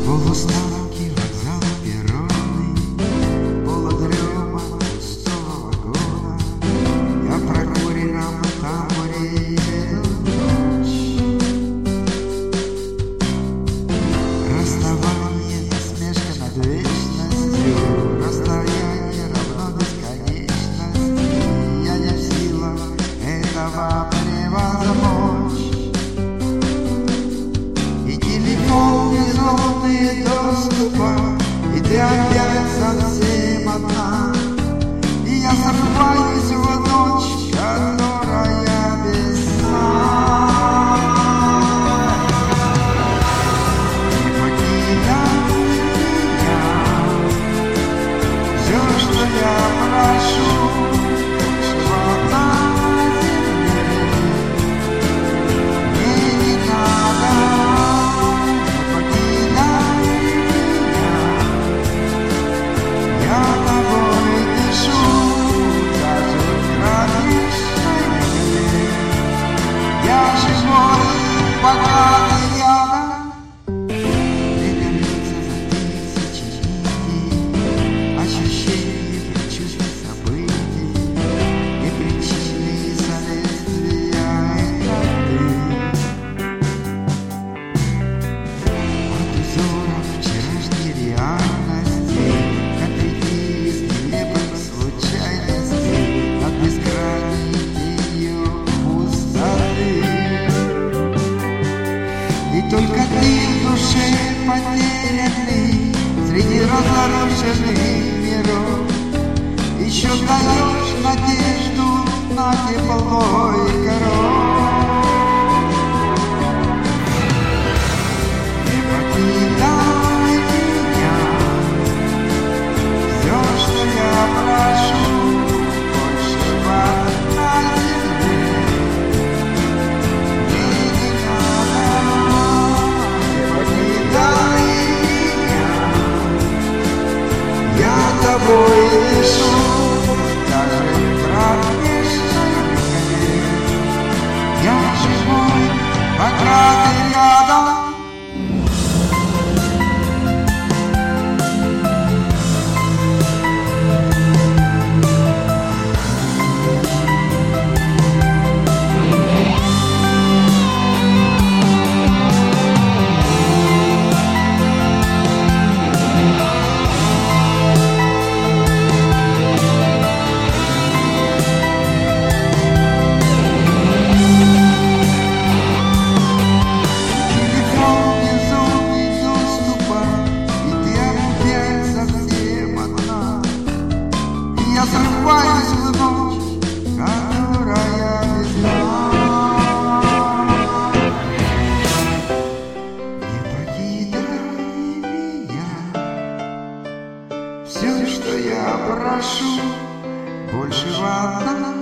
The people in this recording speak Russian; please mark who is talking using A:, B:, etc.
A: Полустанки, вокзал, перроны, полудрема пустого вагона. Я прокуренном тамбуре еду ночь. Расставание, насмешка над вечностью, расстояние равно бесконечности. Я не в силах этого превозмочь. И телефон без зоны доступа, и ты опять совсем одна. И я срываюсь в ночь, которая без сна. Не покидай меня, все, что я прошу, больше на земле мне не надо. Пока ты рядом, время длится за тысячи дней, ощущения, предчувствия событий и причины и следствия — это ты. От узоров вчерашней реальности, как прийти из нелепых случайностей, от бескрайней ее пустоты. И только ты в душе потерянный среди разрушенных миров еще даешь надежду на тепло и кровь. Не покидай меня, все, что я прошу, больше на земле мне не надо. Тобой дышу, даже в кратчайшей мгновенье. Я живой, пока ты рядом. Я срываюсь в ночь, которая без дна. Не покидай меня, все, что я прошу, больше вода.